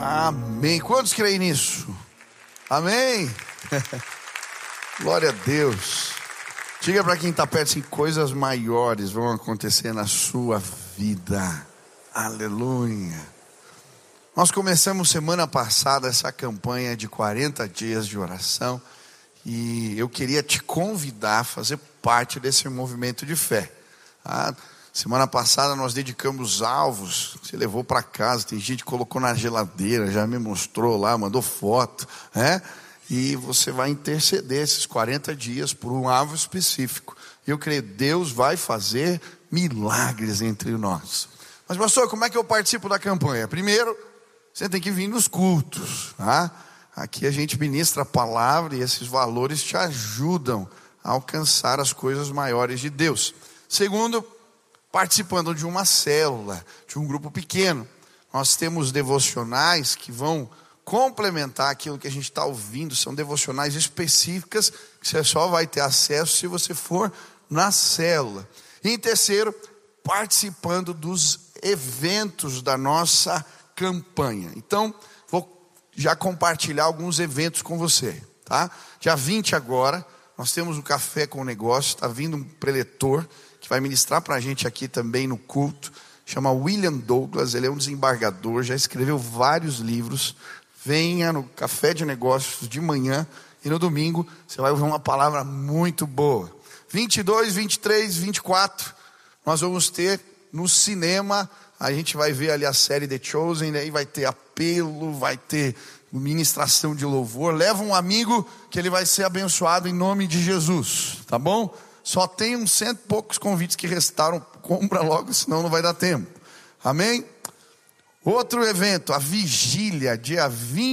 Amém. Quantos creem nisso? Amém. Glória a Deus. Diga para quem está perto assim: coisas maiores vão acontecer na sua vida. Aleluia. Nós começamos semana passada essa campanha de 40 dias de oração, e eu queria te convidar a fazer parte desse movimento de fé. Semana passada nós dedicamos alvos, você levou para casa, tem gente que colocou na geladeira, já me mostrou lá, mandou foto, né? E você vai interceder esses 40 dias por um alvo específico. Eu creio que Deus vai fazer milagres entre nós. Mas pastor, como é que eu participo da campanha? Primeiro, você tem que vir nos cultos, tá? Aqui a gente ministra a palavra e esses valores te ajudam a alcançar as coisas maiores de Deus. Segundo, participando de uma célula, de um grupo pequeno. Nós temos devocionais que vão complementar aquilo que a gente está ouvindo. São devocionais específicas que você só vai ter acesso se você for na célula. E em terceiro, participando dos eventos da nossa campanha. Então, vou já compartilhar alguns eventos com você, tá? Dia 20 agora, nós temos um café com o negócio. Está vindo um preletor que vai ministrar para a gente aqui também no culto. Chama William Douglas, ele é um desembargador, já escreveu vários livros. Venha no café de negócios de manhã e no domingo você vai ouvir uma palavra muito boa. 22, 23, 24, nós vamos ter no cinema, a gente vai ver ali a série The Chosen, aí vai ter apelo, vai ter ministração de louvor. Leva um amigo que ele vai ser abençoado em nome de Jesus, tá bom? Só tem uns 100 e poucos convites que restaram, compra logo, senão não vai dar tempo. Amém? Outro evento, a vigília, dia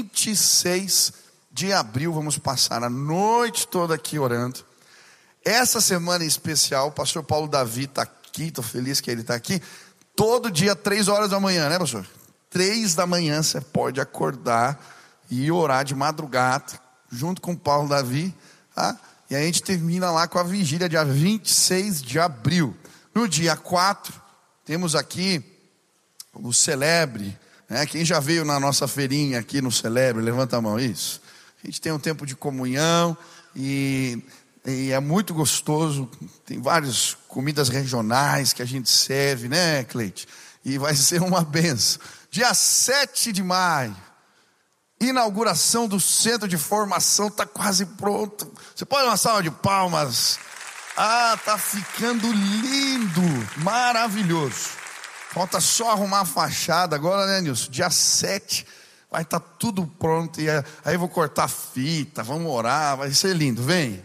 26 de abril, vamos passar a noite toda aqui orando. Essa semana em especial, o pastor Paulo Davi está aqui, estou feliz que ele está aqui. Todo dia, 3 horas da manhã, né, pastor? 3 da manhã você pode acordar e orar de madrugada, junto com o Paulo Davi, tá? E a gente termina lá com a vigília, dia 26 de abril. No dia 4, temos aqui o Celebre, né? Quem já veio na nossa feirinha aqui no Celebre, levanta a mão, isso. A gente tem um tempo de comunhão e é muito gostoso. Tem várias comidas regionais que a gente serve, né, Cleide? E vai ser uma benção. Dia 7 de maio, inauguração do centro de formação, está quase pronto. Você pode dar uma salva de palmas? Tá ficando lindo, maravilhoso. Falta só arrumar a fachada agora, né, Nilson? Dia 7 vai estar tudo pronto. E aí eu vou cortar fita, vamos orar, vai ser lindo, vem.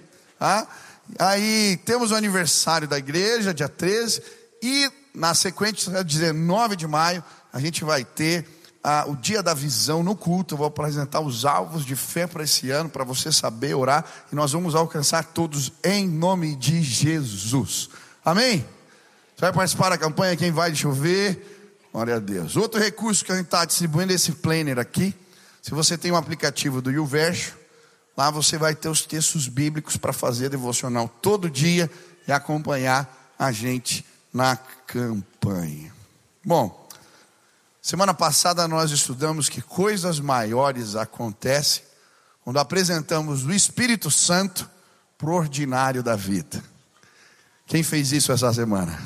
Aí temos o aniversário da igreja, dia 13. E na sequência, 19 de maio, a gente vai ter o dia da visão no culto. Eu vou apresentar os alvos de fé para esse ano, para você saber orar. E nós vamos alcançar todos em nome de Jesus. Amém? Você vai participar da campanha? Quem vai? Deixa eu ver. Glória a Deus. Outro recurso que a gente está distribuindo é esse planner aqui. Se você tem um aplicativo do YouVersion, lá você vai ter os textos bíblicos para fazer devocional todo dia e acompanhar a gente na campanha. Bom, semana passada nós estudamos que coisas maiores acontecem quando apresentamos o Espírito Santo para o ordinário da vida. Quem fez isso essa semana?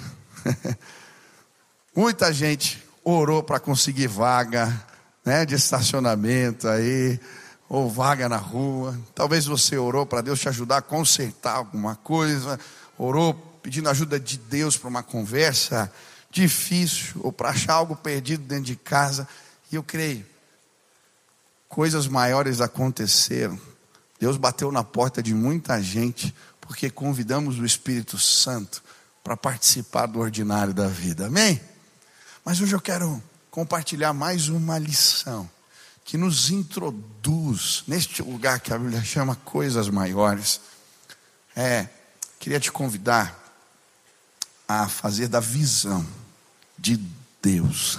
Muita gente orou para conseguir vaga, né, de estacionamento aí, ou vaga na rua. Talvez você orou para Deus te ajudar a consertar alguma coisa, orou pedindo ajuda de Deus para uma conversa difícil, ou para achar algo perdido dentro de casa. E eu creio, coisas maiores aconteceram. Deus bateu na porta de muita gente, porque convidamos o Espírito Santo para participar do ordinário da vida, amém? Mas hoje eu quero compartilhar mais uma lição que nos introduz neste lugar que a Bíblia chama coisas maiores. Queria te convidar a fazer da visão de Deus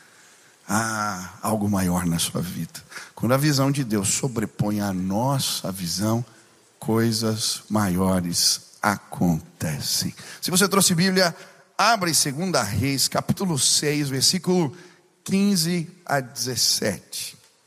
algo maior na sua vida. Quando a visão de Deus sobrepõe a nossa visão, coisas maiores acontecem. Se você trouxe Bíblia, abra em 2 Reis, capítulo 6, versículo 15 a 17.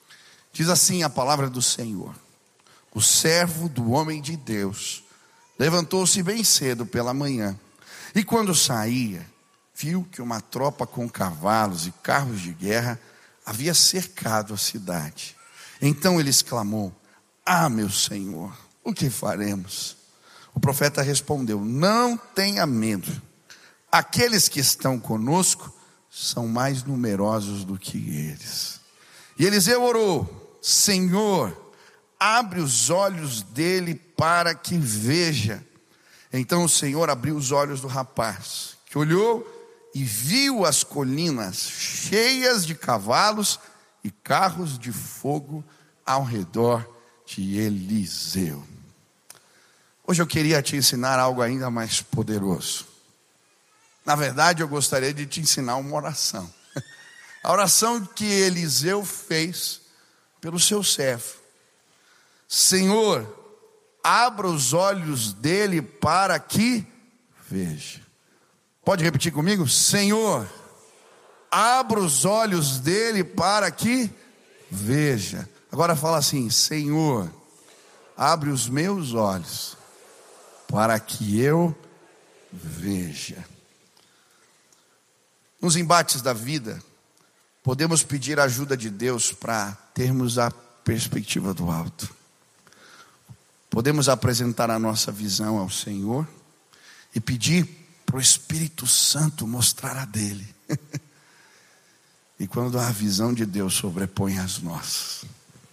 Diz assim a palavra do Senhor: o servo do homem de Deus levantou-se bem cedo pela manhã, e quando saía, viu que uma tropa com cavalos e carros de guerra havia cercado a cidade. Então ele exclamou: ah, meu Senhor, o que faremos? O profeta respondeu: não tenha medo, aqueles que estão conosco são mais numerosos do que eles. E Eliseu orou: Senhor, abre os olhos dele para que veja. Então o Senhor abriu os olhos do rapaz, que olhou e viu as colinas cheias de cavalos e carros de fogo ao redor de Eliseu. Hoje eu queria te ensinar algo ainda mais poderoso. Na verdade, eu gostaria de te ensinar uma oração. A oração que Eliseu fez pelo seu servo. Senhor, abra os olhos dele para que veja. Pode repetir comigo? Senhor, abra os olhos dele para que veja. Agora fala assim: Senhor, abre os meus olhos para que eu veja. Nos embates da vida, podemos pedir a ajuda de Deus para termos a perspectiva do alto. Podemos apresentar a nossa visão ao Senhor e pedir para o Espírito Santo mostrar a dele. E quando a visão de Deus sobrepõe as nossas,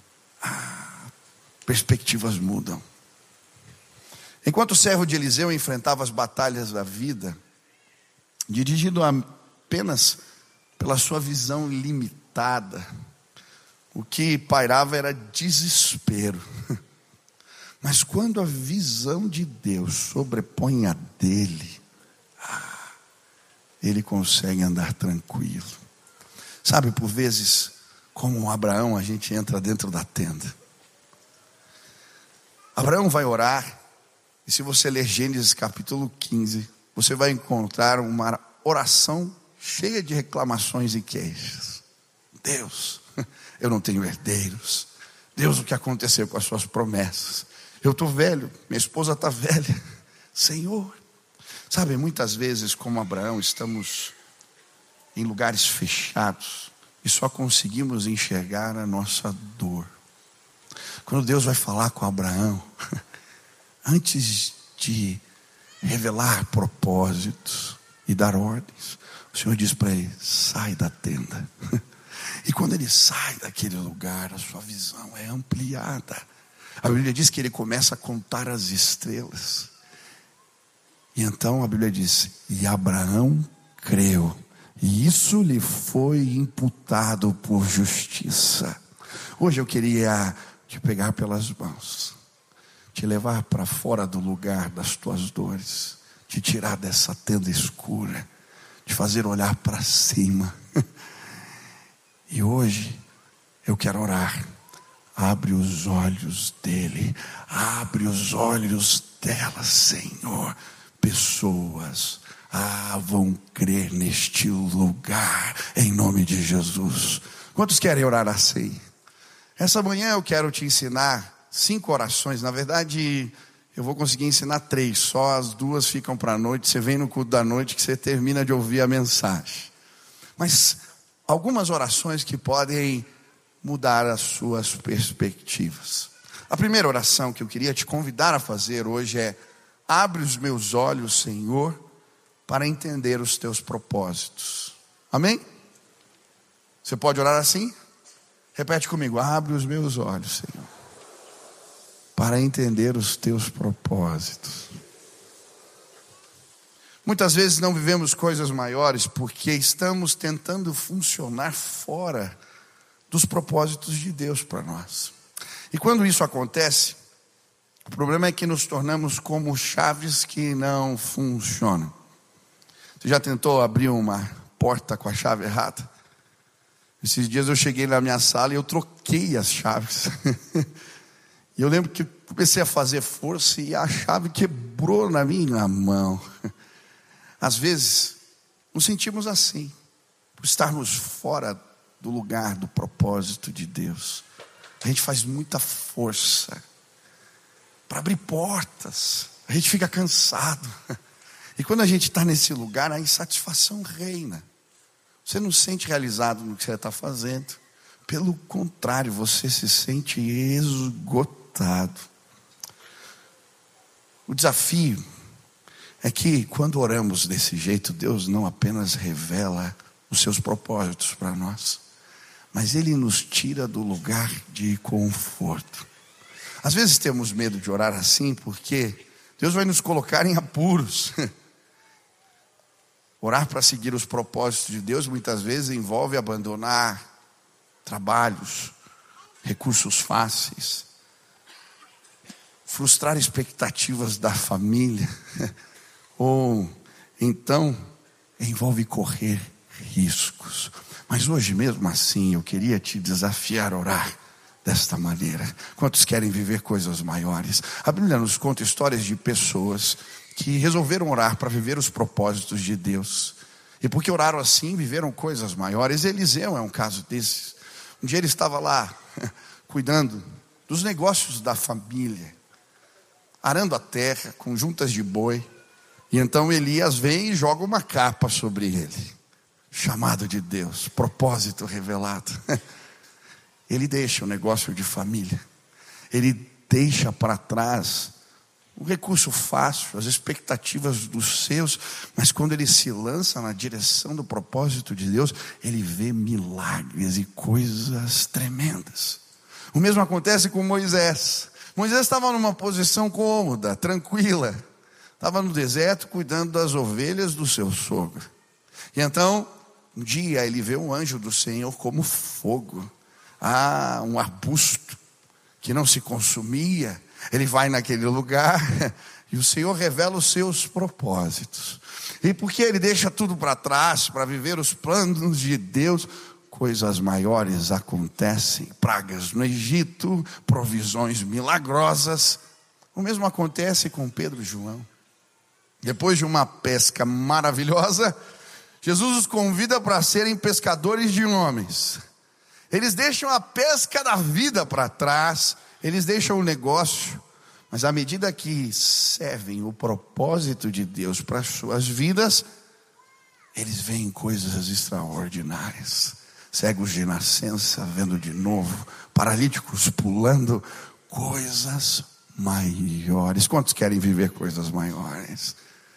perspectivas mudam. Enquanto o servo de Eliseu enfrentava as batalhas da vida, dirigido apenas pela sua visão limitada, o que pairava era desespero. Mas quando a visão de Deus sobrepõe a dele, ele consegue andar tranquilo. Sabe, por vezes, como Abraão, a gente entra dentro da tenda. Abraão vai orar, e se você ler Gênesis capítulo 15, você vai encontrar uma oração cheia de reclamações e queixas. Deus, eu não tenho herdeiros. Deus, o que aconteceu com as suas promessas? Eu estou velho, minha esposa está velha. Senhor, sabe, muitas vezes como Abraão estamos em lugares fechados e só conseguimos enxergar a nossa dor. Quando Deus vai falar com Abraão, antes de revelar propósitos e dar ordens, o Senhor diz para ele: sai da tenda. E quando ele sai daquele lugar, a sua visão é ampliada. A Bíblia diz que ele começa a contar as estrelas. E então a Bíblia diz: e Abraão creu, e isso lhe foi imputado por justiça. Hoje eu queria te pegar pelas mãos, te levar para fora do lugar das tuas dores, te tirar dessa tenda escura, te fazer olhar para cima. E hoje eu quero orar. Abre os olhos dele, abre os olhos dela, Senhor. Pessoas vão crer neste lugar, em nome de Jesus. Quantos querem orar assim? Essa manhã eu quero te ensinar 5 orações. Na verdade, eu vou conseguir ensinar 3, só as 2 ficam para a noite. Você vem no culto da noite que você termina de ouvir a mensagem. Mas algumas orações que podem mudar as suas perspectivas. A primeira oração que eu queria te convidar a fazer hoje é: abre os meus olhos, Senhor, para entender os teus propósitos. Amém? Você pode orar assim? Repete comigo: abre os meus olhos, Senhor, para entender os teus propósitos. Muitas vezes não vivemos coisas maiores porque estamos tentando funcionar fora dos propósitos de Deus para nós. E quando isso acontece, o problema é que nos tornamos como chaves que não funcionam. Você já tentou abrir uma porta com a chave errada? Esses dias eu cheguei na minha sala e eu troquei as chaves. E eu lembro que comecei a fazer força e a chave quebrou na minha mão. Às vezes nos sentimos assim, por estarmos fora do lugar do propósito de Deus. A gente faz muita força para abrir portas. A gente fica cansado. E quando a gente está nesse lugar, a insatisfação reina. Você não se sente realizado no que você está fazendo. Pelo contrário, você se sente esgotado. O desafio é que quando oramos desse jeito, Deus não apenas revela os seus propósitos para nós, mas Ele nos tira do lugar de conforto. Às vezes temos medo de orar assim, porque Deus vai nos colocar em apuros. Orar para seguir os propósitos de Deus muitas vezes envolve abandonar trabalhos, recursos fáceis, frustrar expectativas da família, ou então envolve correr riscos. Mas hoje mesmo assim eu queria te desafiar a orar desta maneira. Quantos querem viver coisas maiores? A Bíblia nos conta histórias de pessoas que resolveram orar para viver os propósitos de Deus. E porque oraram assim, viveram coisas maiores. Eliseu é um caso desses. Um dia ele estava lá, cuidando dos negócios da família, arando a terra com juntas de boi. E então Elias vem e joga uma capa sobre ele. Chamado de Deus, propósito revelado. Ele deixa o negócio de família. Ele deixa para trás o recurso fácil, as expectativas dos seus, mas quando ele se lança na direção do propósito de Deus, ele vê milagres e coisas tremendas. O mesmo acontece com Moisés. Moisés estava numa posição cômoda, tranquila. Estava no deserto cuidando das ovelhas do seu sogro. E então, um dia ele vê um anjo do Senhor como fogo. Um arbusto que não se consumia. Ele vai naquele lugar e o Senhor revela os seus propósitos. E porque ele deixa tudo para trás para viver os planos de Deus, coisas maiores acontecem. Pragas no Egito, provisões milagrosas. O mesmo acontece com Pedro e João. Depois de uma pesca maravilhosa, Jesus os convida para serem pescadores de homens. Eles deixam a pesca da vida para trás, eles deixam o negócio, mas à medida que servem o propósito de Deus para as suas vidas, eles veem coisas extraordinárias. Cegos de nascença vendo de novo, paralíticos pulando, coisas maiores. Quantos querem viver coisas maiores?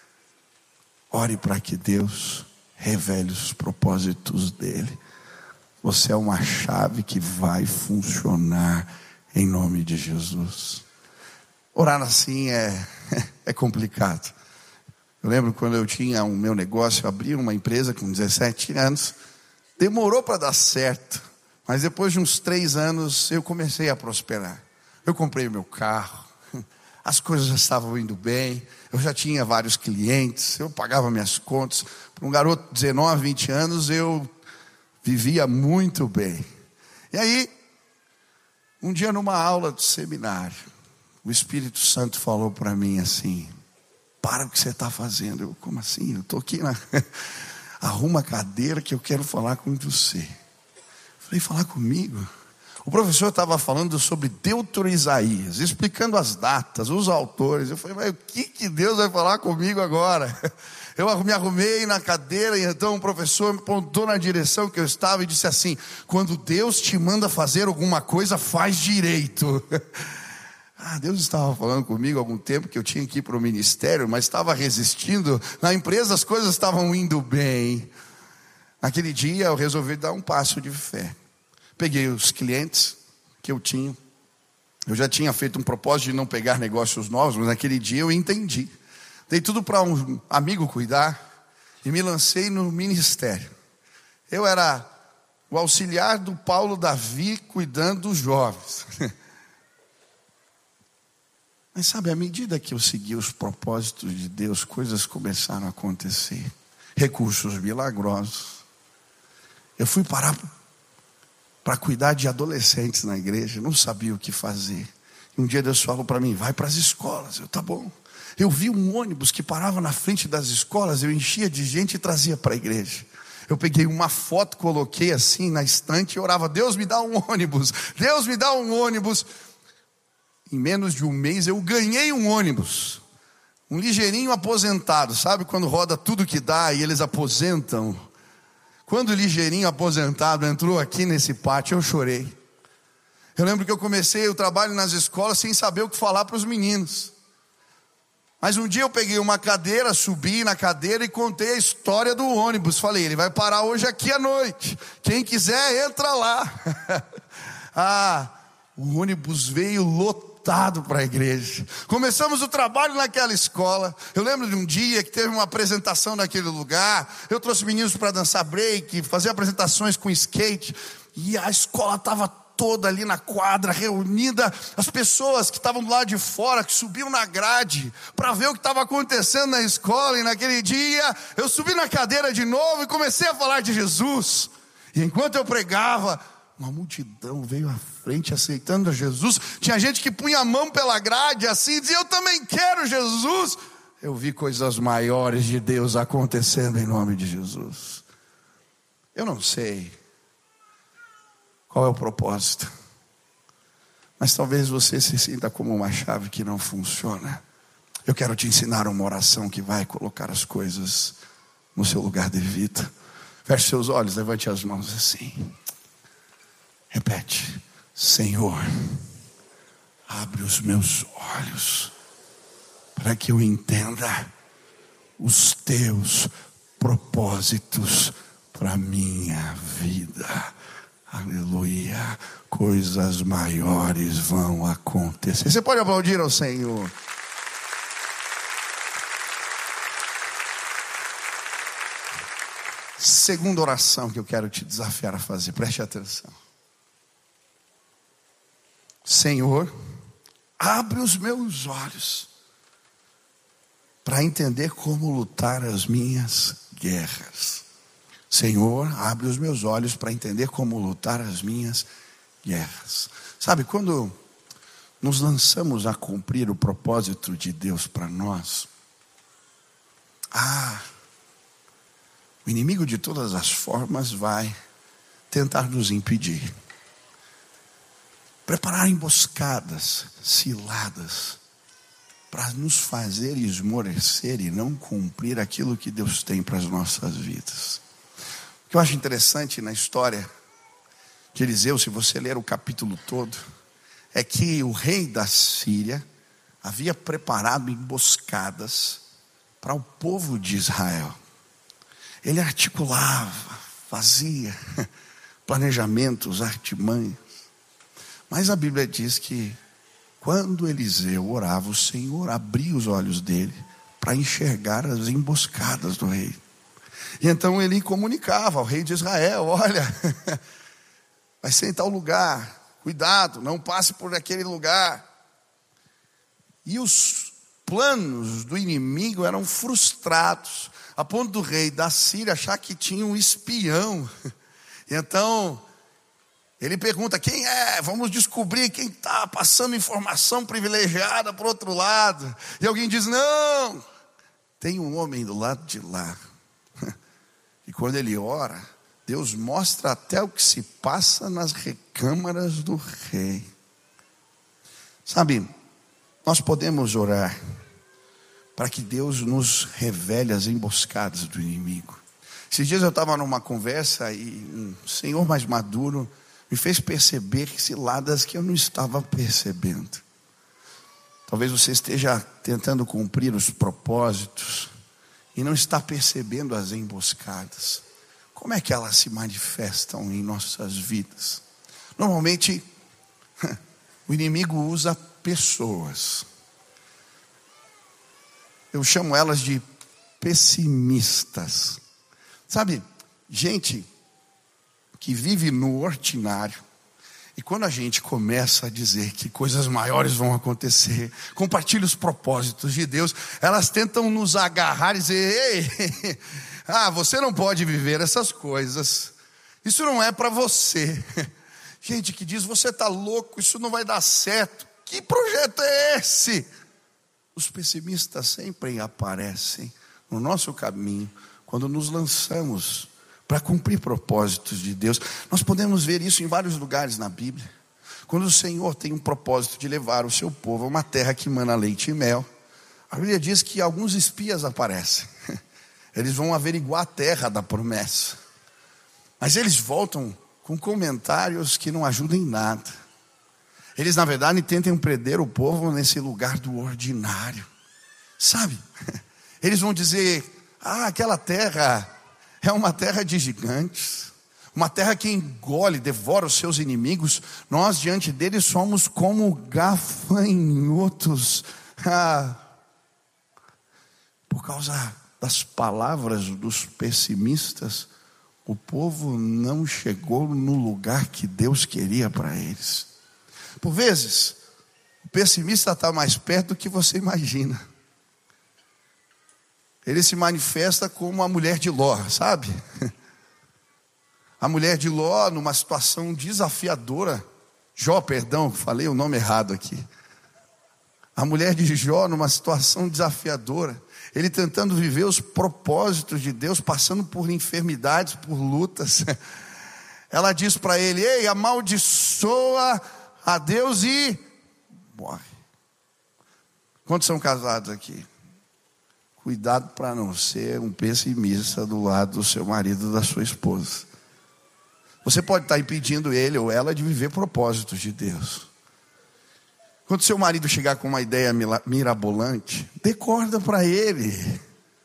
Ore para que Deus revele os propósitos dele. Você é uma chave que vai funcionar em nome de Jesus. Orar assim é complicado. Eu lembro quando eu tinha o meu negócio, eu abri uma empresa com 17 anos. Demorou para dar certo, mas depois de uns 3 anos eu comecei a prosperar. Eu comprei o meu carro, as coisas já estavam indo bem, eu já tinha vários clientes, eu pagava minhas contas. Para um garoto de 19, 20 anos eu vivia muito bem. E aí, um dia numa aula de seminário, o Espírito Santo falou para mim assim: para o que você está fazendo. Eu, como assim? Eu estou aqui arruma a cadeira que eu quero falar com você. Falei, falar comigo? O professor estava falando sobre Deutero Isaías, explicando as datas, os autores. Eu falei, mas o que Deus vai falar comigo agora? Eu me arrumei na cadeira e então o professor me apontou na direção que eu estava e disse assim: quando Deus te manda fazer alguma coisa, faz direito. Deus estava falando comigo há algum tempo que eu tinha que ir para o ministério, mas estava resistindo. Na empresa as coisas estavam indo bem. Naquele dia eu resolvi dar um passo de fé. Peguei os clientes que eu tinha. Eu já tinha feito um propósito de não pegar negócios novos, mas naquele dia eu entendi. Dei tudo para um amigo cuidar e me lancei no ministério. Eu era o auxiliar do Paulo Davi cuidando dos jovens. Mas sabe, à medida que eu segui os propósitos de Deus, coisas começaram a acontecer. Recursos milagrosos. Eu fui parar para cuidar de adolescentes na igreja, não sabia o que fazer. E um dia Deus falou para mim, vai para as escolas. Eu, tá bom. Eu vi um ônibus que parava na frente das escolas, eu enchia de gente e trazia para a igreja. Eu peguei uma foto, coloquei assim na estante e orava: Deus me dá um ônibus, Deus me dá um ônibus. Em menos de um mês eu ganhei um ônibus, um ligeirinho aposentado. Sabe quando roda tudo que dá e eles aposentam? Quando o ligeirinho aposentado entrou aqui nesse pátio, eu chorei. Eu lembro que eu comecei o trabalho nas escolas sem saber o que falar para os meninos. Mas um dia eu peguei uma cadeira, subi na cadeira e contei a história do ônibus. Falei: ele vai parar hoje aqui à noite. Quem quiser, entra lá. O ônibus veio lotado para a igreja. Começamos o trabalho naquela escola. Eu lembro de um dia que teve uma apresentação naquele lugar. Eu trouxe meninos para dançar break, fazer apresentações com skate. E a escola estava toda ali na quadra, reunida. As pessoas que estavam do lado de fora, que subiam na grade para ver o que estava acontecendo na escola. E naquele dia eu subi na cadeira de novo e comecei a falar de Jesus. E enquanto eu pregava, uma multidão veio à frente aceitando Jesus. Tinha gente que punha a mão pela grade assim, dizia: eu também quero Jesus. Eu vi coisas maiores de Deus acontecendo em nome de Jesus. Eu não sei qual é o propósito, mas talvez você se sinta como uma chave que não funciona. Eu quero te ensinar uma oração que vai colocar as coisas no seu lugar devido. Feche seus olhos, levante as mãos assim. Repete: Senhor, abre os meus olhos para que eu entenda os teus propósitos para a minha vida. Aleluia. Coisas maiores vão acontecer. Você pode aplaudir ao Senhor. Segunda oração que eu quero te desafiar a fazer. Preste atenção. Senhor, abre os meus olhos para entender como lutar as minhas guerras. Senhor, abre os meus olhos para entender como lutar as minhas guerras. Sabe, quando nos lançamos a cumprir o propósito de Deus para nós, o inimigo de todas as formas vai tentar nos impedir. Preparar emboscadas, ciladas, para nos fazer esmorecer e não cumprir aquilo que Deus tem para as nossas vidas. O que eu acho interessante na história de Eliseu, se você ler o capítulo todo, é que o rei da Síria havia preparado emboscadas para o povo de Israel. Ele articulava, fazia planejamentos, artimanhas. Mas a Bíblia diz que quando Eliseu orava, o Senhor abria os olhos dele para enxergar as emboscadas do rei. E então ele comunicava ao rei de Israel: olha, vai ser em tal lugar, cuidado, não passe por aquele lugar. E os planos do inimigo eram frustrados, a ponto do rei da Síria achar que tinha um espião. E então ele pergunta: quem é? Vamos descobrir quem está passando informação privilegiada para o outro lado. E alguém diz: não, tem um homem do lado de lá. E quando ele ora, Deus mostra até o que se passa nas recâmaras do rei. Sabe, nós podemos orar para que Deus nos revele as emboscadas do inimigo. Esses dias eu estava numa conversa e um senhor mais maduro me fez perceber ciladas que eu não estava percebendo. Talvez você esteja tentando cumprir os propósitos e não está percebendo as emboscadas. Como é que elas se manifestam em nossas vidas? Normalmente, o inimigo usa pessoas. Eu chamo elas de pessimistas. Sabe, gente que vive no ordinário. E quando a gente começa a dizer que coisas maiores vão acontecer, compartilha os propósitos de Deus, elas tentam nos agarrar e dizer: ei, você não pode viver essas coisas, isso não é para você. Gente que diz: você está louco, isso não vai dar certo, que projeto é esse? Os pessimistas sempre aparecem no nosso caminho quando nos lançamos para cumprir propósitos de Deus. Nós podemos ver isso em vários lugares na Bíblia. Quando o Senhor tem um propósito de levar o seu povo a uma terra que emana leite e mel, a Bíblia diz que alguns espias aparecem. Eles vão averiguar a terra da promessa. Mas eles voltam com comentários que não ajudam em nada. Eles, na verdade, tentam prender o povo nesse lugar do ordinário. Sabe? Eles vão dizer: aquela terra é uma terra de gigantes, uma terra que engole, devora os seus inimigos. Nós diante deles somos como gafanhotos. Por causa das palavras dos pessimistas, o povo não chegou no lugar que Deus queria para eles. Por vezes, o pessimista está mais perto do que você imagina. Ele se manifesta como a mulher de Ló, sabe? A mulher de Ló, numa situação desafiadora. Jó, perdão, falei o nome errado aqui. A mulher de Jó, numa situação desafiadora. Ele tentando viver os propósitos de Deus, passando por enfermidades, por lutas. Ela diz para ele: ei, amaldiçoa a Deus e morre. Quantos são casados aqui? Cuidado para não ser um pessimista do lado do seu marido, da sua esposa. Você pode estar impedindo ele ou ela de viver propósitos de Deus. Quando seu marido chegar com uma ideia mirabolante, dê corda para ele.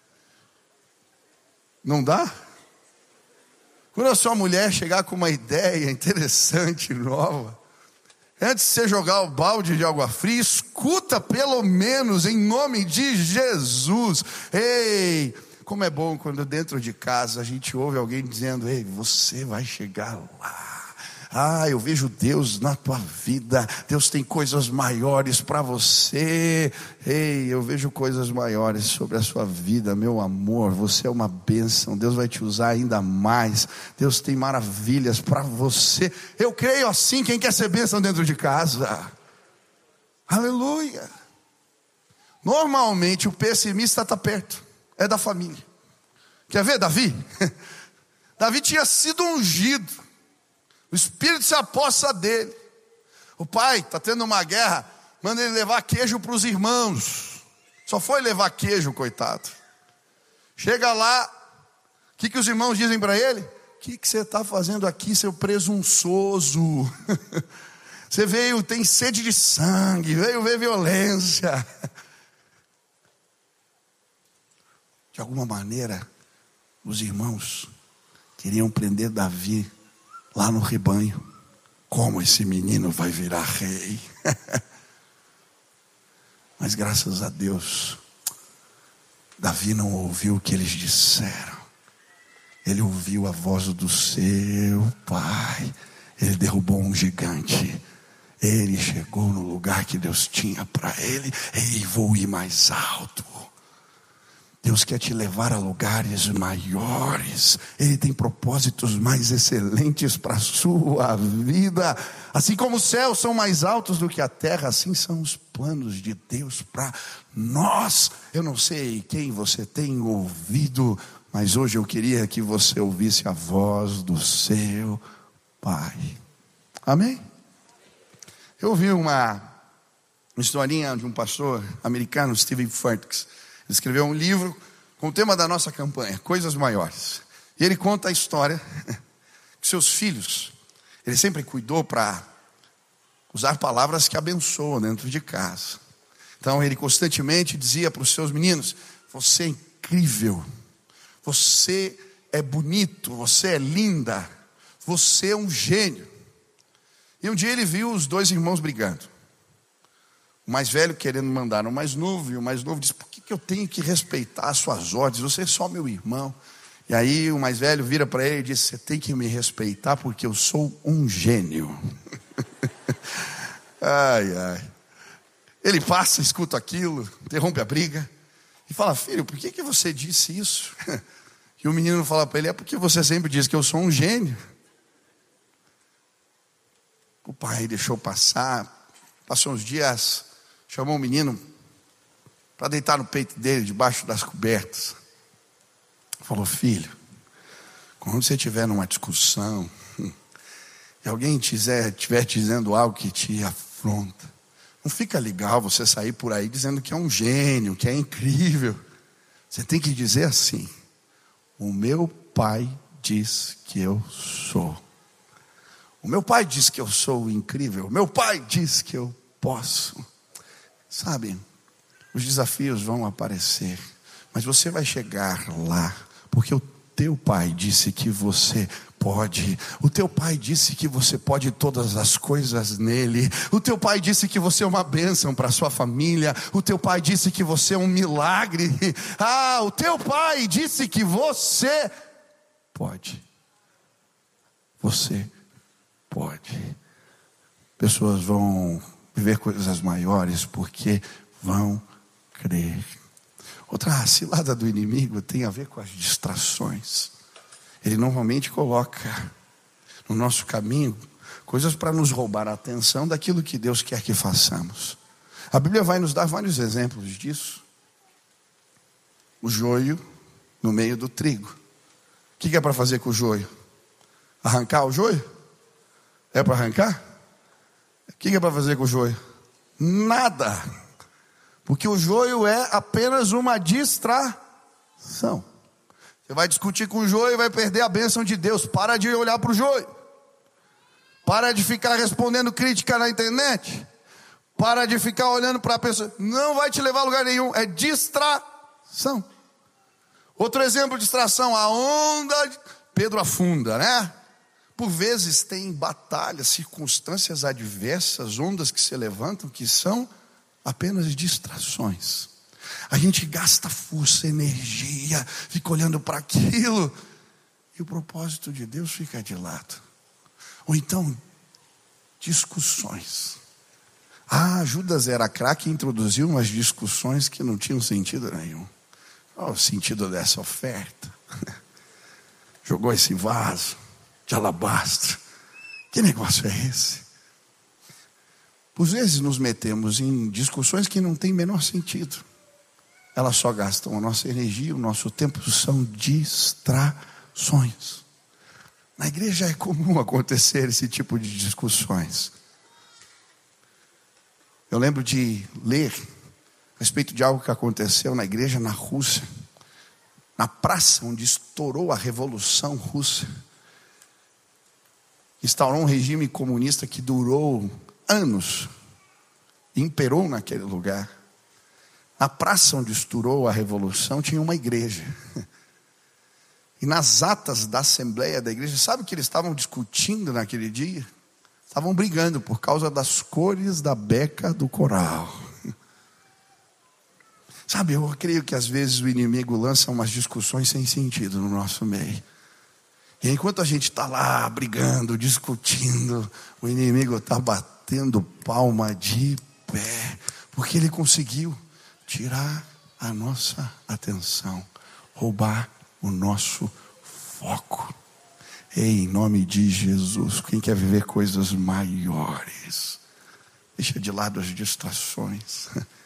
Não dá? Quando a sua mulher chegar com uma ideia interessante, nova, antes de você jogar o balde de água fria, escuta pelo menos em nome de Jesus. Ei, como é bom quando dentro de casa a gente ouve alguém dizendo: ei, você vai chegar lá. Eu vejo Deus na tua vida. Deus tem coisas maiores para você. Ei, eu vejo coisas maiores sobre a sua vida, meu amor. Você é uma bênção. Deus vai te usar ainda mais. Deus tem maravilhas para você. Eu creio assim. Quem quer ser bênção dentro de casa? Aleluia. Normalmente o pessimista está perto, é da família. Quer ver Davi? Davi tinha sido ungido. O Espírito se apossa dele. O pai está tendo uma guerra, manda ele levar queijo para os irmãos. Só foi levar queijo, coitado. Chega lá, o que os irmãos dizem para ele? O que você está fazendo aqui, seu presunçoso? Você veio, tem sede de sangue, veio ver violência. De alguma maneira, os irmãos queriam prender Davi lá no rebanho. Como esse menino vai virar rei? Mas graças a Deus, Davi não ouviu o que eles disseram. Ele ouviu a voz do seu pai. Ele derrubou um gigante. Ele chegou no lugar que Deus tinha para ele. Ei, vou ir mais alto. Deus quer te levar a lugares maiores. Ele tem propósitos mais excelentes para a sua vida. Assim como os céus são mais altos do que a terra, assim são os planos de Deus para nós. Eu não sei quem você tem ouvido, mas hoje eu queria que você ouvisse a voz do seu Pai. Amém? Eu ouvi uma historinha de um pastor americano, Steven Furtick. Ele escreveu um livro com o tema da nossa campanha, Coisas Maiores. E ele conta a história que seus filhos, ele sempre cuidou para usar palavras que abençoam dentro de casa. Então ele constantemente dizia para os seus meninos: você é incrível, você é bonito, você é linda, você é um gênio. E um dia ele viu os dois irmãos brigando. O mais velho querendo mandar no mais novo, e o mais novo disse: por que eu tenho que respeitar as suas ordens? Você é só meu irmão. E aí o mais velho vira para ele e diz: você tem que me respeitar porque eu sou um gênio. Ai, ai. Ele passa, escuta aquilo, interrompe a briga e fala: filho, por que você disse isso? E o menino fala para ele: é porque você sempre diz que eu sou um gênio. O pai deixou passar, passou uns dias, chamou o menino para deitar no peito dele, debaixo das cobertas. Falou: filho, Quando você estiver numa discussão, e alguém estiver dizendo algo que te afronta, não fica legal você sair por aí dizendo que é um gênio, que é incrível. Você tem que dizer assim: o meu pai diz que eu sou. O meu pai diz que eu sou incrível. O meu pai diz que eu posso. Sabe, os desafios vão aparecer, mas você vai chegar lá, porque o teu pai disse que você pode. O teu pai disse que você pode todas as coisas nele. O teu pai disse que você é uma bênção para a sua família. O teu pai disse que você é um milagre. O teu pai disse que você pode. Você pode. Pessoas vão viver coisas maiores porque vão crer. Outra cilada do inimigo tem a ver com as distrações. Ele normalmente coloca no nosso caminho coisas para nos roubar a atenção daquilo que Deus quer que façamos. A Bíblia vai nos dar vários exemplos disso. O joio no meio do trigo. O que é para fazer com o joio? Arrancar o joio? É para arrancar? O que é para fazer com o joio? Nada. Porque o joio é apenas uma distração. Você vai discutir com o joio e vai perder a bênção de Deus. Para de olhar para o joio. Para de ficar respondendo crítica na internet. Para de ficar olhando para a pessoa. Não vai te levar a lugar nenhum. É distração. Outro exemplo de distração. A onda. Pedro afunda, né? Por vezes tem batalhas, circunstâncias adversas, ondas que se levantam, que são apenas distrações. A gente gasta força, energia, fica olhando para aquilo, e o propósito de Deus fica de lado. Ou então, discussões. Judas era craque e introduziu umas discussões que não tinham sentido nenhum. Qual o sentido dessa oferta? Jogou esse vaso de alabastro. Que negócio é esse? Por vezes nos metemos em discussões que não têm menor sentido. Elas só gastam a nossa energia, o nosso tempo, são distrações. Na igreja é comum acontecer esse tipo de discussões. Eu lembro de ler a respeito de algo que aconteceu na igreja na Rússia, na praça onde estourou a Revolução Russa. Instaurou um regime comunista que durou anos, imperou naquele lugar. Na praça onde estourou a revolução tinha uma igreja. E nas atas da assembleia da igreja, sabe o que eles estavam discutindo naquele dia? Estavam brigando por causa das cores da beca do coral. Sabe, eu creio que às vezes o inimigo lança umas discussões sem sentido no nosso meio. E enquanto a gente está lá brigando, discutindo, o inimigo está batendo palma de pé, porque ele conseguiu tirar a nossa atenção, roubar o nosso foco. Em nome de Jesus, quem quer viver coisas maiores, deixa de lado as distrações.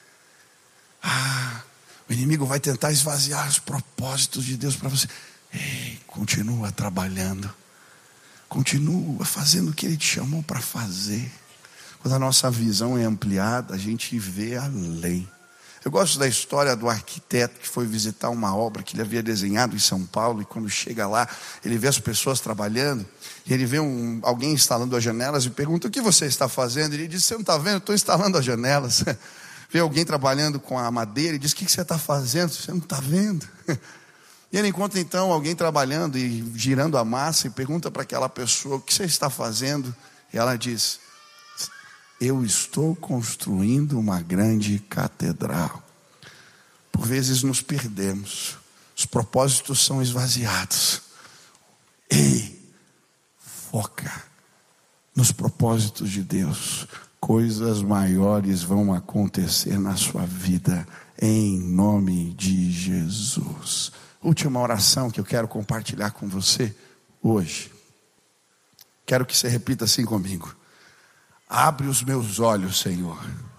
O inimigo vai tentar esvaziar os propósitos de Deus para você. Ei, continua trabalhando, continua fazendo o que Ele te chamou para fazer. Quando a nossa visão é ampliada, a gente vê além. Eu gosto da história do arquiteto que foi visitar uma obra que ele havia desenhado em São Paulo, e quando chega lá, ele vê as pessoas trabalhando, e ele vê alguém instalando as janelas e pergunta: o que você está fazendo? Ele diz: você não está vendo? Estou instalando as janelas. Vê alguém trabalhando com a madeira e diz: o que você está fazendo? Você não está vendo? E ele encontra então alguém trabalhando e girando a massa e pergunta para aquela pessoa: o que você está fazendo? E ela diz: eu estou construindo uma grande catedral. Por vezes nos perdemos, os propósitos são esvaziados. Ei, foca nos propósitos de Deus. Coisas maiores vão acontecer na sua vida, em nome de Jesus. Última oração que eu quero compartilhar com você hoje. Quero que você repita assim comigo: abre os meus olhos, Senhor,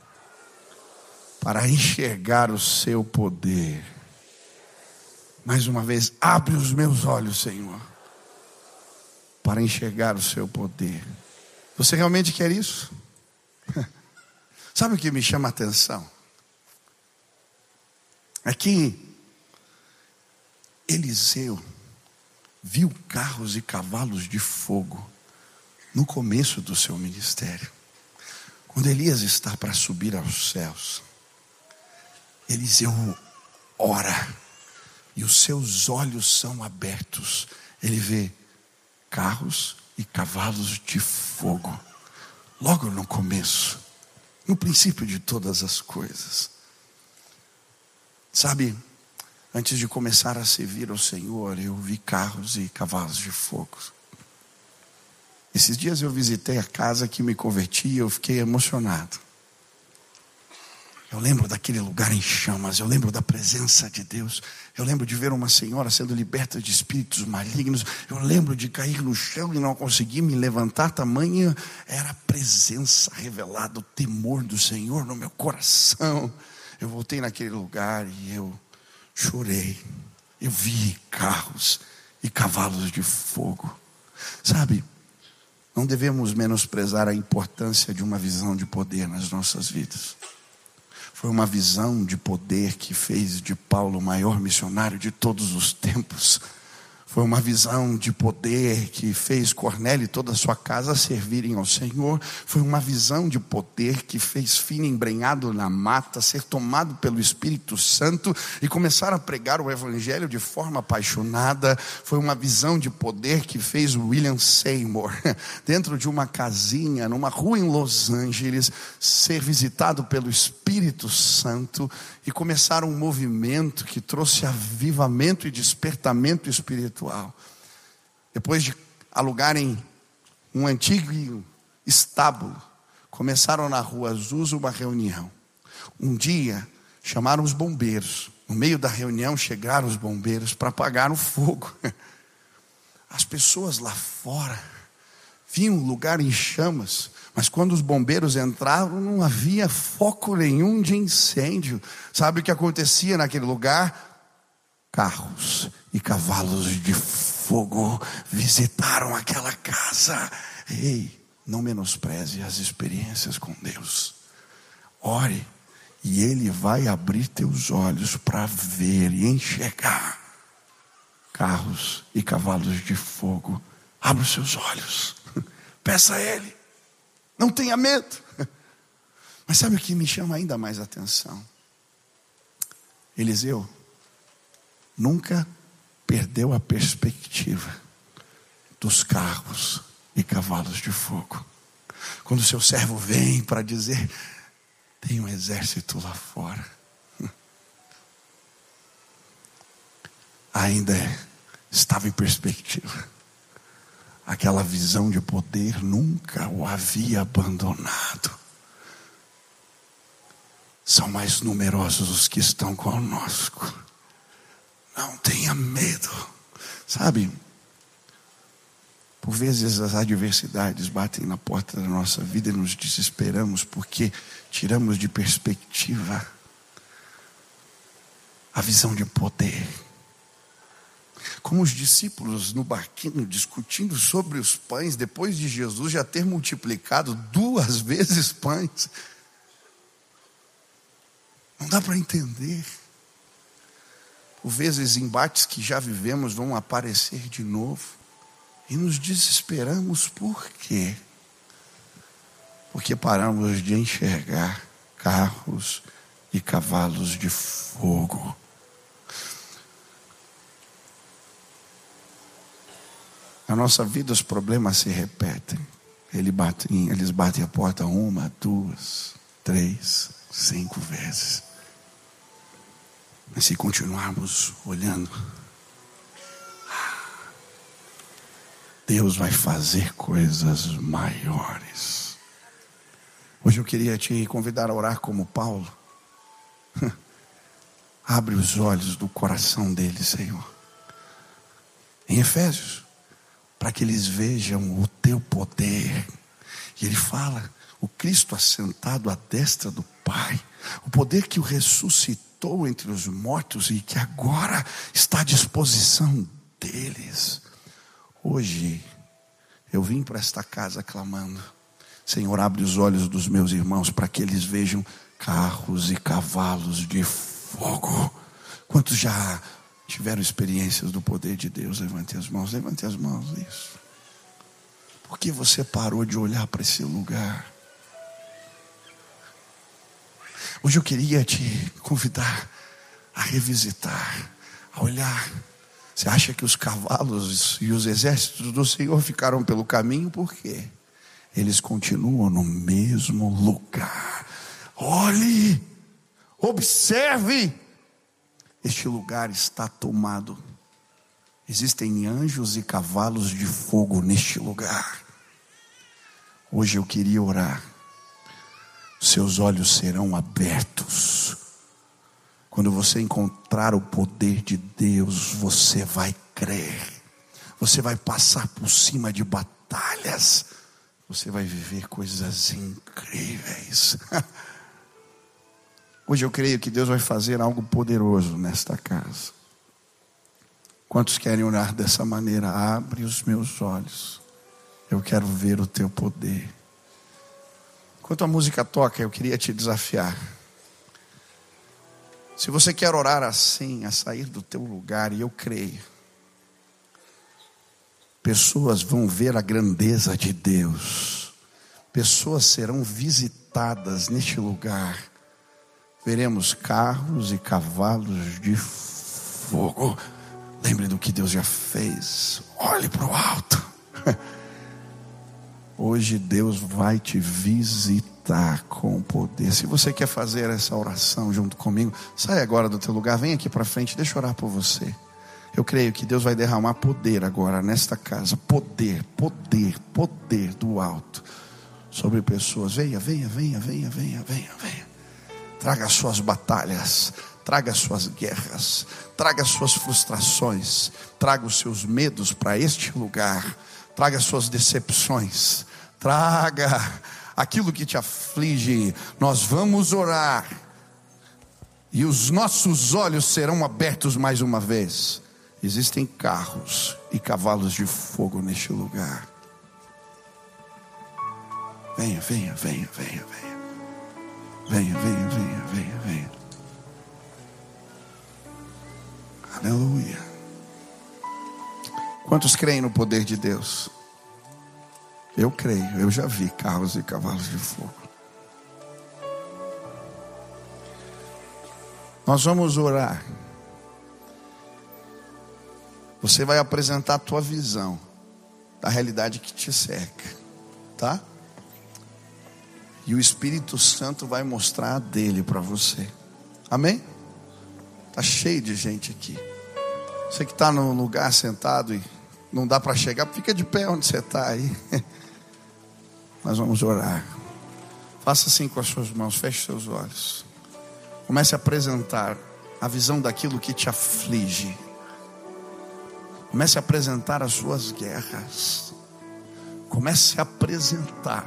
para enxergar o seu poder. Mais uma vez, abre os meus olhos, Senhor, para enxergar o seu poder. Você realmente quer isso? Sabe o que me chama a atenção? É que Eliseu viu carros e cavalos de fogo no começo do seu ministério. Quando Elias está para subir aos céus, Eliseu ora e os seus olhos são abertos. Ele vê carros e cavalos de fogo logo no começo, no princípio de todas as coisas. Sabe, antes de começar a servir ao Senhor, eu vi carros e cavalos de fogo. Esses dias eu visitei a casa que me converti e eu fiquei emocionado. Eu lembro daquele lugar em chamas, eu lembro da presença de Deus. Eu lembro de ver uma senhora sendo liberta de espíritos malignos. Eu lembro de cair no chão e não conseguir me levantar. Tamanha era a presença revelada, o temor do Senhor no meu coração. Eu voltei naquele lugar e eu chorei. Eu vi carros e cavalos de fogo. Sabe, não devemos menosprezar a importância de uma visão de poder nas nossas vidas. Foi uma visão de poder que fez de Paulo o maior missionário de todos os tempos. Foi uma visão de poder que fez Cornélio e toda a sua casa servirem ao Senhor. Foi uma visão de poder que fez Fina, embrenhado na mata, ser tomado pelo Espírito Santo e começar a pregar o Evangelho de forma apaixonada. Foi uma visão de poder que fez William Seymour, dentro de uma casinha, numa rua em Los Angeles, ser visitado pelo Espírito Santo e começar um movimento que trouxe avivamento e despertamento espiritual. Depois de alugarem um antigo estábulo, começaram na rua Azusa uma reunião. Um dia chamaram os bombeiros. No meio da reunião chegaram os bombeiros para apagar o fogo. As pessoas lá fora viam o lugar em chamas, mas quando os bombeiros entraram não havia foco nenhum de incêndio. Sabe o que acontecia naquele lugar? Carros e cavalos de fogo visitaram aquela casa. Ei, não menospreze as experiências com Deus. Ore e Ele vai abrir teus olhos para ver e enxergar carros e cavalos de fogo. Abra os seus olhos, peça a Ele, não tenha medo. Mas sabe o que me chama ainda mais atenção? Eliseu nunca perdeu a perspectiva dos carros e cavalos de fogo. Quando o seu servo vem para dizer: tem um exército lá fora, ainda estava em perspectiva. Aquela visão de poder nunca o havia abandonado. São mais numerosos os que estão conosco. Não tenha medo. Sabe, por vezes as adversidades batem na porta da nossa vida e nos desesperamos porque tiramos de perspectiva a visão de poder. Como os discípulos no barquinho discutindo sobre os pães, depois de Jesus já ter multiplicado 2 vezes pães. Não dá para entender. Por vezes embates que já vivemos vão aparecer de novo. E nos desesperamos por quê? Porque paramos de enxergar carros e cavalos de fogo. Na nossa vida os problemas se repetem. Eles batem a porta 1, 2, 3, 5 vezes. Mas se continuarmos olhando, Deus vai fazer coisas maiores. Hoje eu queria te convidar a orar como Paulo. Abre os olhos do coração deles, Senhor. Em Efésios, para que eles vejam o teu poder. E ele fala, o Cristo assentado à destra do Pai, o poder que o ressuscitou entre os mortos e que agora está à disposição deles. Hoje Eu vim para esta casa clamando: Senhor, abre os olhos dos meus irmãos para que eles vejam carros e cavalos de fogo. Quantos já tiveram experiências do poder de Deus? Levante as mãos, isso. Por que você parou de olhar para esse lugar? Hoje eu queria te convidar a revisitar, a olhar. Você acha que os cavalos e os exércitos do Senhor ficaram pelo caminho? Por quê? Eles continuam no mesmo lugar. Olhe, observe. Este lugar está tomado. Existem anjos e cavalos de fogo neste lugar. Hoje eu queria orar. Seus olhos serão abertos. Quando você encontrar o poder de Deus, você vai crer. Você vai passar por cima de batalhas. Você vai viver coisas incríveis. Hoje eu creio que Deus vai fazer algo poderoso nesta casa. Quantos querem orar dessa maneira? Abre os meus olhos. Eu quero ver o teu poder. Enquanto a música toca, eu queria te desafiar. Se você quer orar assim, a sair do teu lugar, e eu creio, pessoas vão ver a grandeza de Deus. Pessoas serão visitadas neste lugar. Veremos carros e cavalos de fogo. Lembre do que Deus já fez. Olhe para o alto. Hoje Deus vai te visitar com poder. Se você quer fazer essa oração junto comigo, sai agora do teu lugar, vem aqui para frente, deixa eu orar por você. Eu creio que Deus vai derramar poder agora nesta casa. Poder do alto sobre pessoas. Venha. Traga as suas batalhas, traga as suas guerras, traga as suas frustrações, traga os seus medos para este lugar. Traga as suas decepções, traga aquilo que te aflige. Nós vamos orar e os nossos olhos serão abertos mais uma vez. Existem carros e cavalos de fogo neste lugar. Venha. Aleluia. Quantos creem no poder de Deus? Eu creio, eu já vi carros e cavalos de fogo. Nós vamos orar. Você vai apresentar a tua visão da realidade que te cerca, tá? E o Espírito Santo vai mostrar a dele para você. Amém? Tá cheio de gente aqui. Você que está no lugar sentado e não dá para chegar, fica de pé onde você está aí. Nós vamos orar. Faça assim com as suas mãos, feche seus olhos. Comece a apresentar a visão daquilo que te aflige. Comece a apresentar as suas guerras. Comece a apresentar.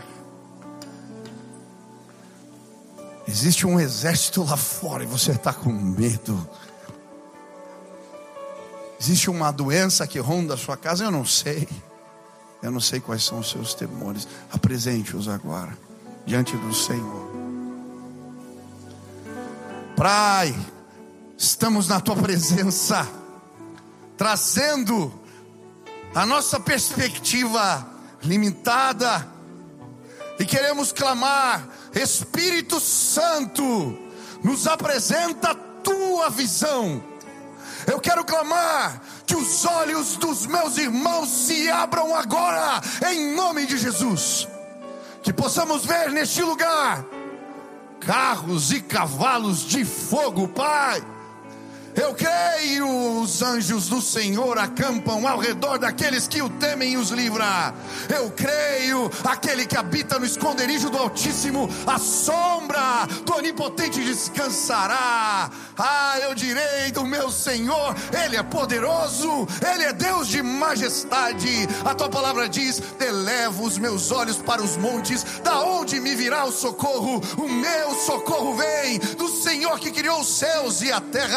Existe um exército lá fora e você está com medo. Existe uma doença que ronda a sua casa, eu não sei quais são os seus temores. Apresente-os agora diante do Senhor. Pai, estamos na tua presença, trazendo a nossa perspectiva limitada, e queremos clamar: Espírito Santo, nos apresenta a tua visão. Eu quero clamar que os olhos dos meus irmãos se abram agora, em nome de Jesus. Que possamos ver neste lugar carros e cavalos de fogo, Pai. Eu creio, os anjos do Senhor acampam ao redor daqueles que o temem e os livra. Eu creio, aquele que habita no esconderijo do Altíssimo, a sombra do Onipotente descansará. Eu direi do meu Senhor, Ele é poderoso, Ele é Deus de majestade. A tua palavra diz: elevo os meus olhos para os montes, da onde me virá o socorro? O meu socorro vem do Senhor que criou os céus e a terra. Não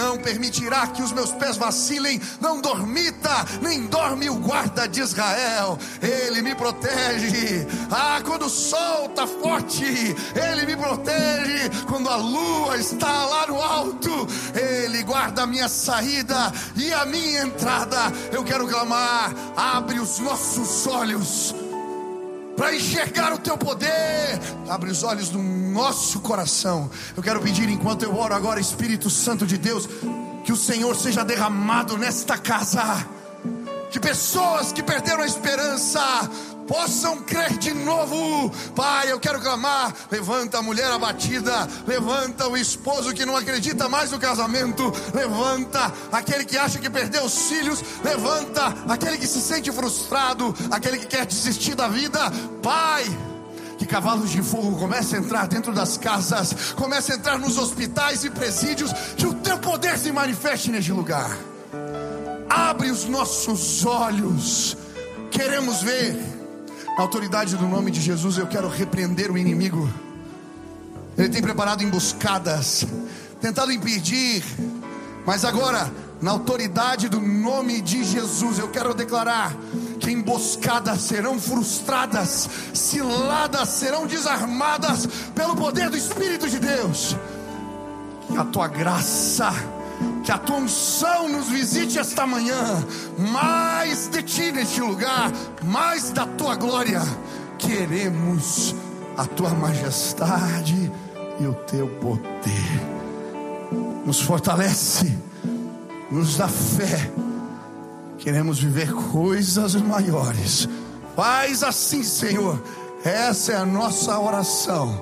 não permitirá que os meus pés vacilem. Não dormita, nem dorme o guarda de Israel. Ele me protege. Quando o sol está forte, Ele me protege. Quando a lua está lá no alto, Ele guarda a minha saída e a minha entrada. Eu quero clamar: abre os nossos olhos para enxergar o teu poder. Abre os olhos do nosso coração. Eu quero pedir, enquanto eu oro agora, Espírito Santo de Deus, que o Senhor seja derramado nesta casa, que pessoas que perderam a esperança possam crer de novo. Pai, eu quero clamar: levanta a mulher abatida, levanta o esposo que não acredita mais no casamento, levanta aquele que acha que perdeu os filhos, levanta aquele que se sente frustrado, aquele que quer desistir da vida. Pai, que cavalos de fogo comecem a entrar dentro das casas, comecem a entrar nos hospitais e presídios, que o teu poder se manifeste neste lugar. Abre os nossos olhos, queremos ver. Na autoridade do nome de Jesus, eu quero repreender o inimigo. Ele tem preparado emboscadas, tentado impedir, mas agora, na autoridade do nome de Jesus, eu quero declarar que emboscadas serão frustradas, ciladas serão desarmadas pelo poder do Espírito de Deus. Que a tua graça, que a tua unção nos visite esta manhã. Mais de ti neste lugar, mais da tua glória. Queremos a tua majestade e o teu poder. Nos fortalece, nos dá fé. Queremos viver coisas maiores. Faz assim, Senhor. Essa é a nossa oração,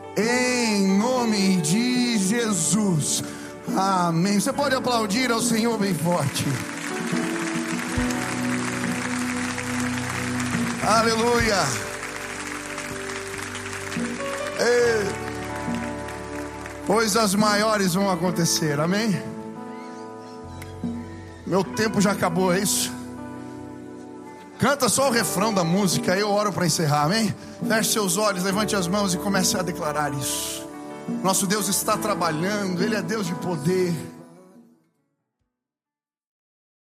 em nome de Jesus. Amém. Você pode aplaudir ao Senhor bem forte. Aleluia. Coisas maiores vão acontecer. Amém. Meu tempo já acabou, é isso? Canta só o refrão da música, eu oro para encerrar. Amém. Feche seus olhos, levante as mãos e comece a declarar isso. Nosso Deus está trabalhando, Ele é Deus de poder.